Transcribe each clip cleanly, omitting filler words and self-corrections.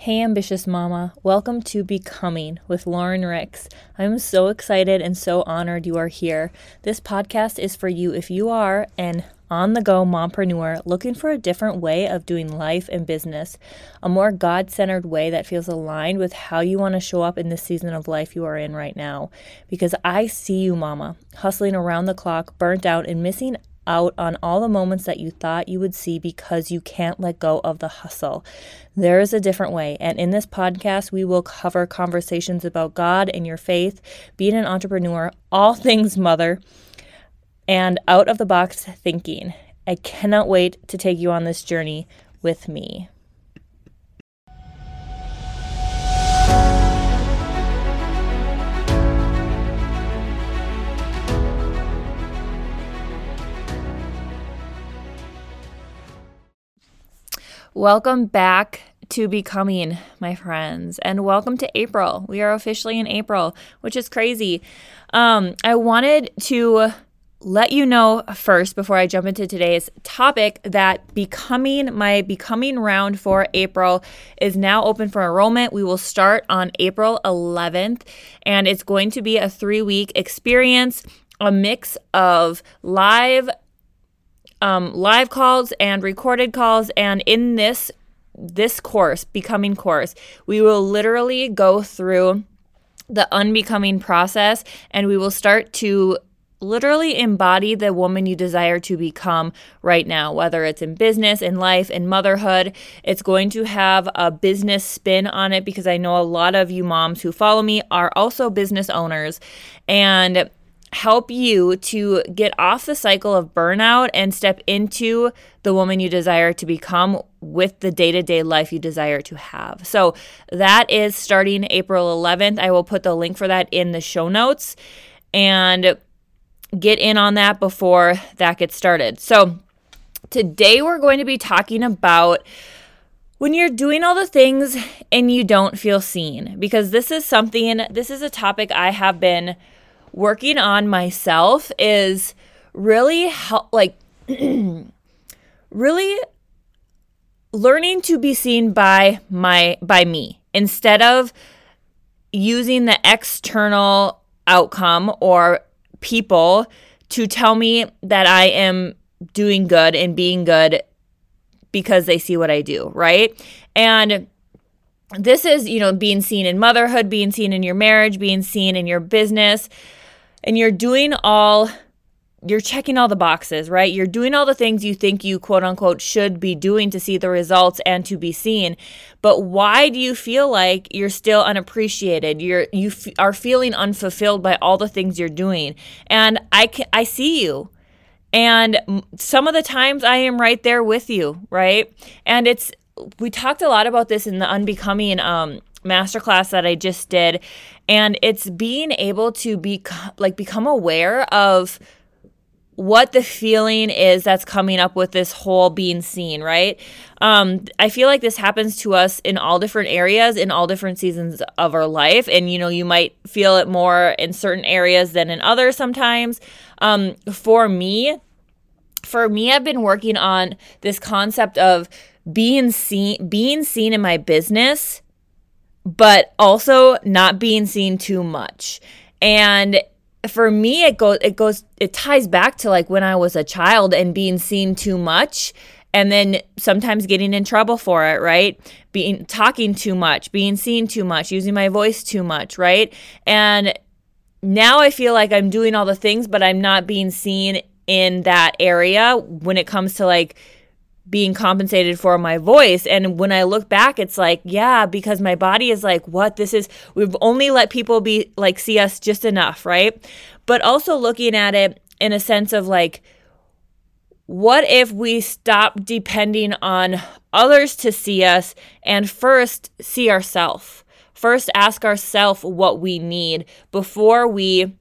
Hey, ambitious mama. Welcome to Becoming with Lauren Ricks. I'm so excited and so honored you are here. This podcast is for you if you are an on-the-go mompreneur looking for a different way of doing life and business, a more God-centered way that feels aligned with how you want to show up in this season of life you are in right now. Because I see you, mama, hustling around the clock, burnt out and missing out on all the moments that you thought you would see because you can't let go of the hustle. There is a different way, and in this podcast, we will cover conversations about God and your faith, being an entrepreneur, all things mother, and out-of-the-box thinking. I cannot wait to take you on this journey with me. Welcome back to Becoming, my friends, and welcome to April. We are officially in April, which is crazy. I wanted to let you know first, before I jump into today's topic, that my Becoming round for April is now open for enrollment. We will start on April 11th, and it's going to be a 3-week experience, a mix of live calls and recorded calls. And in this course, Becoming course, we will literally go through the unbecoming process, and we will start to literally embody the woman you desire to become right now, whether it's in business, in life, in motherhood. It's going to have a business spin on it because I know a lot of you moms who follow me are also business owners, and help you to get off the cycle of burnout and step into the woman you desire to become with the day-to-day life you desire to have. So that is starting April 11th. I will put the link for that in the show notes, and get in on that before that gets started. So today we're going to be talking about when you're doing all the things and you don't feel seen, because this is a topic I have been working on myself, is really really learning to be seen by me instead of using the external outcome or people to tell me that I am doing good and being good because they see what I do, right? And this is, being seen in motherhood, being seen in your marriage, being seen in your business. And you're checking all the boxes, right? You're doing all the things you think you quote unquote should be doing to see the results and to be seen. But why do you feel like you're still unappreciated? You are feeling unfulfilled by all the things you're doing. And I see you. And some of the times I am right there with you, right? And we talked a lot about this in the Unbecoming masterclass that I just did, and it's being able to become aware of what the feeling is that's coming up with this whole being seen, right? I feel like this happens to us in all different areas, in all different seasons of our life, and you might feel it more in certain areas than in others sometimes. For me, I've been working on this concept of being seen in my business, but also not being seen too much. And for me, it ties back to like when I was a child and being seen too much, and then sometimes getting in trouble for it, right? Talking too much, being seen too much, using my voice too much, right? And now I feel like I'm doing all the things, but I'm not being seen in that area when it comes to like being compensated for my voice. And when I look back, it's like, yeah, because my body is like, we've only let people see us just enough, right? But also looking at it in a sense of like, what if we stop depending on others to see us and first see ourselves? First ask ourselves what we need before we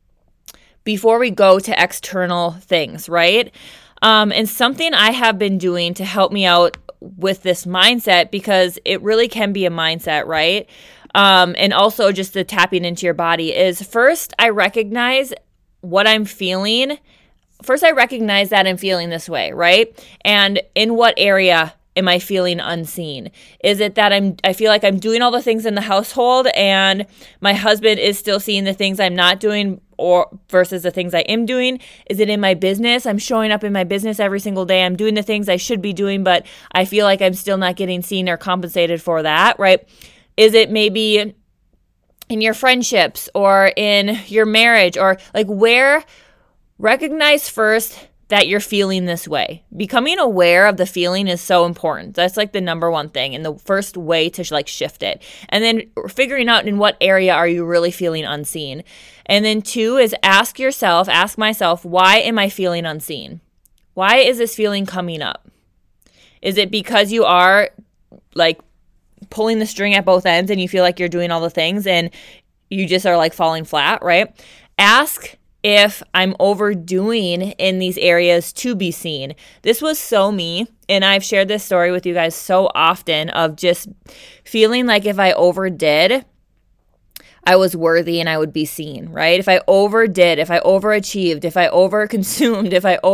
go to external things, right? And something I have been doing to help me out with this mindset, because it really can be a mindset, right? And also just the tapping into your body, is first I recognize what I'm feeling. First I recognize that I'm feeling this way, right? And in what area am I feeling unseen? Is it that I feel like I'm doing all the things in the household and my husband is still seeing the things I'm not doing or versus the things I am doing? Is it in my business? I'm showing up in my business every single day. I'm doing the things I should be doing, but I feel like I'm still not getting seen or compensated for that, right? Is it maybe in your friendships or in your marriage, or like where? Recognize first that you're feeling this way. Becoming aware of the feeling is so important. That's like the number one thing and the first way to like shift it. And then figuring out in what area are you really feeling unseen. And then 2 is ask myself, why am I feeling unseen? Why is this feeling coming up? Is it because you are like pulling the string at both ends and you feel like you're doing all the things and you just are like falling flat, right? Ask if I'm overdoing in these areas to be seen. This was so me, and I've shared this story with you guys so often of just feeling like if I overdid, I was worthy and I would be seen, right? If I overdid, if I overachieved, if I overconsumed, if I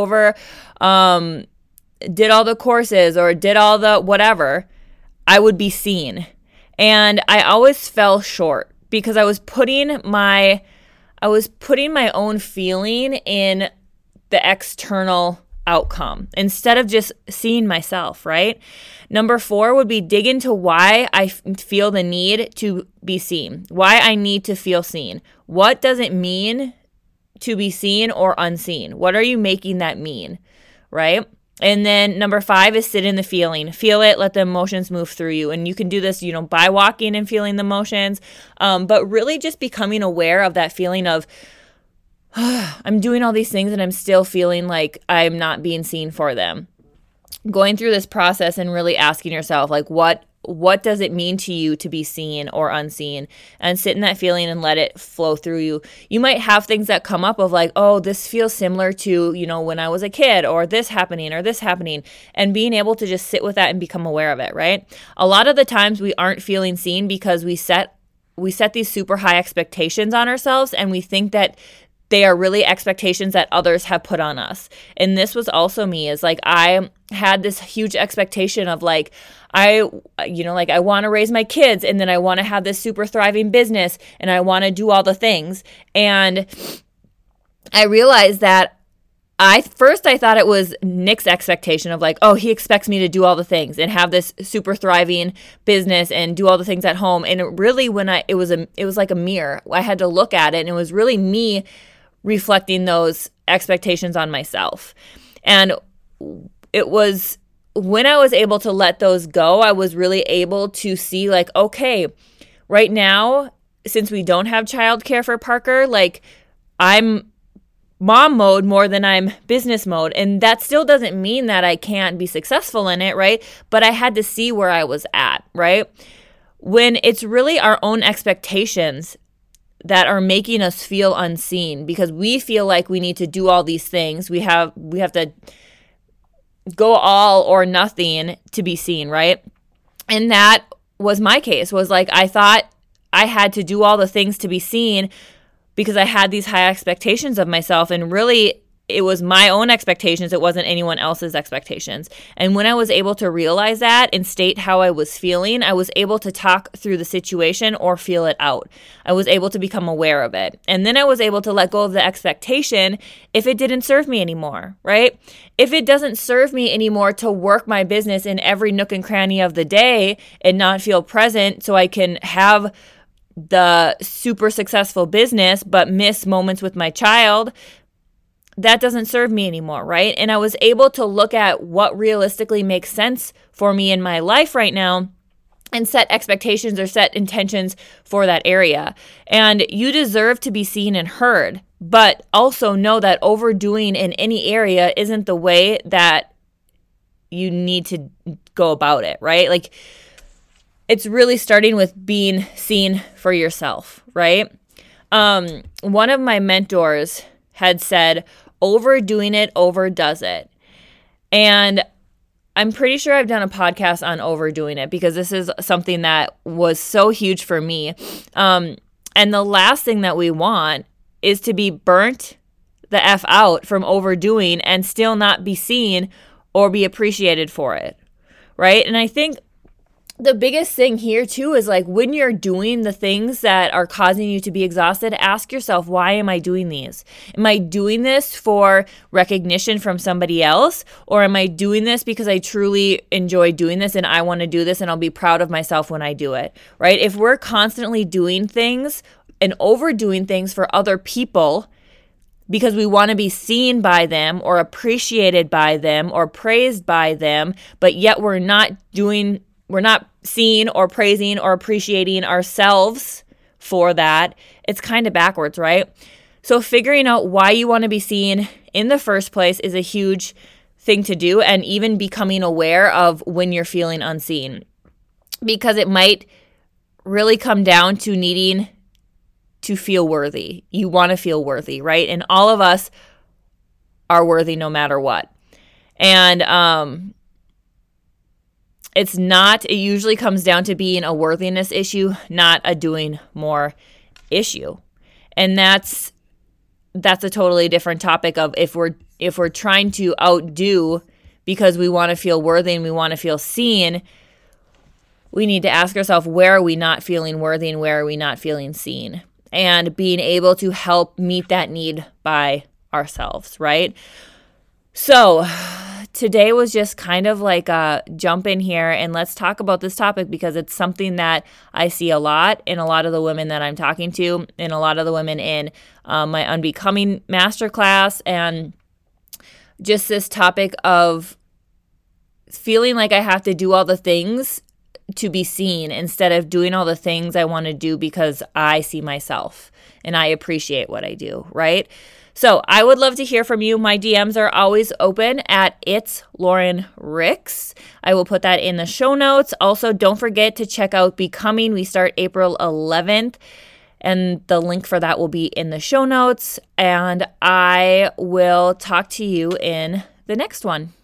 did all the courses or did all the whatever, I would be seen. And I always fell short because I was putting my own feeling in the external outcome instead of just seeing myself, right? Number 4 would be dig into why I feel the need to be seen, why I need to feel seen. What does it mean to be seen or unseen? What are you making that mean, right? And then number 5 is sit in the feeling. Feel it, let the emotions move through you. And you can do this, by walking and feeling the emotions, but really just becoming aware of that feeling of, I'm doing all these things and I'm still feeling like I'm not being seen for them. Going through this process and really asking yourself, like, what does it mean to you to be seen or unseen? And sit in that feeling and let it flow through you. You might have things that come up of like, oh, this feels similar to, when I was a kid, or this happening, and being able to just sit with that and become aware of it, right? A lot of the times we aren't feeling seen because we set these super high expectations on ourselves, and we think that they are really expectations that others have put on us. And this was also me, is like I had this huge expectation of like, I want to raise my kids, and then I want to have this super thriving business, and I want to do all the things. And I realized that I thought it was Nick's expectation of like, oh, he expects me to do all the things and have this super thriving business and do all the things at home. And it really, it was like a mirror. I had to look at it, and it was really me reflecting those expectations on myself. And it was when I was able to let those go, I was really able to see like, okay, right now, since we don't have childcare for Parker, like I'm mom mode more than I'm business mode. And that still doesn't mean that I can't be successful in it, right? But I had to see where I was at, right? When it's really our own expectations that are making us feel unseen because we feel like we need to do all these things. We have to go all or nothing to be seen, right? And that was my case, was like I thought I had to do all the things to be seen because I had these high expectations of myself, and really it was my own expectations. It wasn't anyone else's expectations. And when I was able to realize that and state how I was feeling, I was able to talk through the situation or feel it out. I was able to become aware of it. And then I was able to let go of the expectation if it didn't serve me anymore, right? If it doesn't serve me anymore to work my business in every nook and cranny of the day and not feel present so I can have the super successful business but miss moments with my child, that doesn't serve me anymore, right? And I was able to look at what realistically makes sense for me in my life right now and set expectations or set intentions for that area. And you deserve to be seen and heard, but also know that overdoing in any area isn't the way that you need to go about it, right? Like it's really starting with being seen for yourself, right? One of my mentors had said, overdoing it overdoes it. And I'm pretty sure I've done a podcast on overdoing it because this is something that was so huge for me. And the last thing that we want is to be burnt the F out from overdoing and still not be seen or be appreciated for it, right? And I think the biggest thing here too is like when you're doing the things that are causing you to be exhausted, ask yourself, why am I doing these? Am I doing this for recognition from somebody else? Or am I doing this because I truly enjoy doing this and I want to do this and I'll be proud of myself when I do it, right? If we're constantly doing things and overdoing things for other people because we want to be seen by them or appreciated by them or praised by them, but yet we're not seeing or praising or appreciating ourselves for that, it's kind of backwards, right? So figuring out why you want to be seen in the first place is a huge thing to do, and even becoming aware of when you're feeling unseen, because it might really come down to needing to feel worthy. You want to feel worthy, right? And all of us are worthy no matter what. And it usually comes down to being a worthiness issue, not a doing more issue. And that's a totally different topic of if we're trying to outdo because we want to feel worthy and we want to feel seen, we need to ask ourselves, where are we not feeling worthy and where are we not feeling seen? And being able to help meet that need by ourselves, right? So today was just kind of like a jump in here and let's talk about this topic, because it's something that I see a lot in a lot of the women that I'm talking to, and a lot of the women in my Unbecoming Masterclass, and just this topic of feeling like I have to do all the things to be seen instead of doing all the things I want to do because I see myself and I appreciate what I do, right? So I would love to hear from you. My DMs are always open at It's Lauren Ricks. I will put that in the show notes. Also, don't forget to check out Becoming. We start April 11th, and the link for that will be in the show notes. And I will talk to you in the next one.